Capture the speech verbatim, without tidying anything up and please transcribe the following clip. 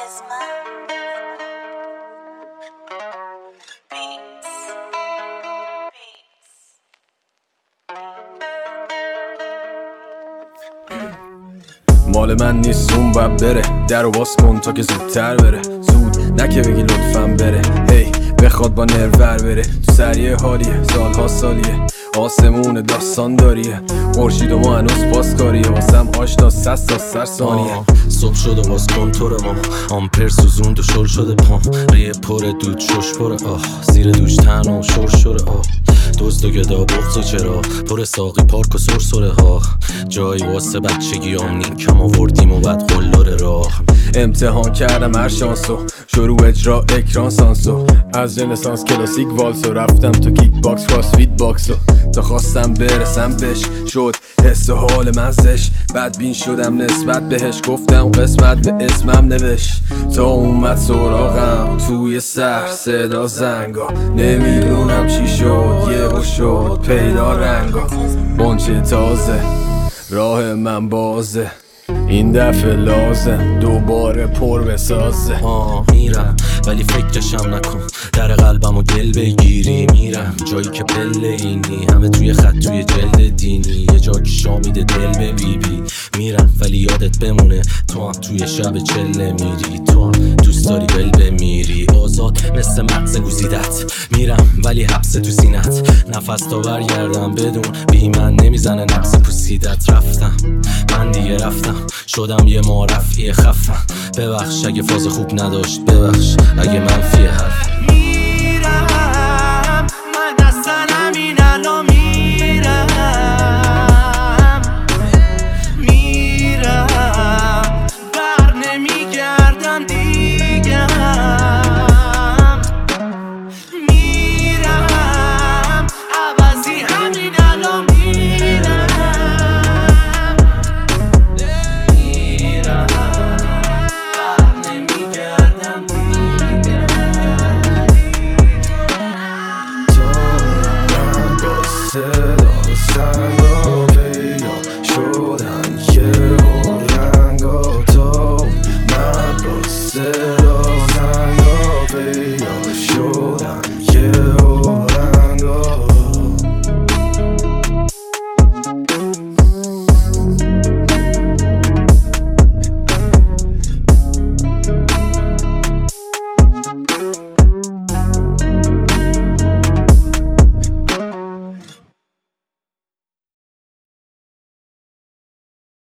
مال من نیست اون باید بره، در رو باز کن تا که زودتر بره، زود نکه بگی لطفاً بره، هی بخواد با نرور بره، تو سریع حالیه سالها سالیه، آسمون داستان داریه، خورشید و ما هنوز پاسکاریه، واسم آشنا سست تا سر ثانیه. صبح شد و باز کنتور ما آمپر سوزوند و شل شده پام، ریه پر دود شش پره آه، زیر دوش تن و شور شوره آه، دزد و گدا بغض و چرا پر ساقی پارک و سرسره ها، جایی واسه بچگی آمنین کم آوردیم و بعد قلدر راه. امتحان کردم هر شانسو، شروع اجرا اکران سانسو، از رنسانس کلاسیک والسو، رفتم تو کیک باکس کراسفیت باکسو، تا خواستم برسم بهش شد حس و حال من زش، بدبین شدم نسبت بهش، گفتم قسمت به اسمم نوشت، تا اومد سراغم توی سر صدا زنگا، نمیدونم چی شد یه با شد پیدا رنگا، بانچه تازه راه من بازه، این دفعه لازم دوباره پر بسازه. آه میرم ولی فکرشم نکن، در قلبم و گل بگیری میرم جایی که پله اینی، همه توی خط توی جلد دینی، یه جا که شامیده دل به بی بی، میرم ولی یادت بمونه تو هم توی شب چله میری، تو هم دوست داری ول بمیری، آزاد مثل مغز گوزیدت، میرم ولی حبس تو سینت، نفس تا برگردم بدون بی من نمیزنه نقص پوسیدت، رفتم من دیگه رفتم شدم یه معرفی خفم، ببخش اگه فاز خوب نداشت، ببخش اگه منفی حرف.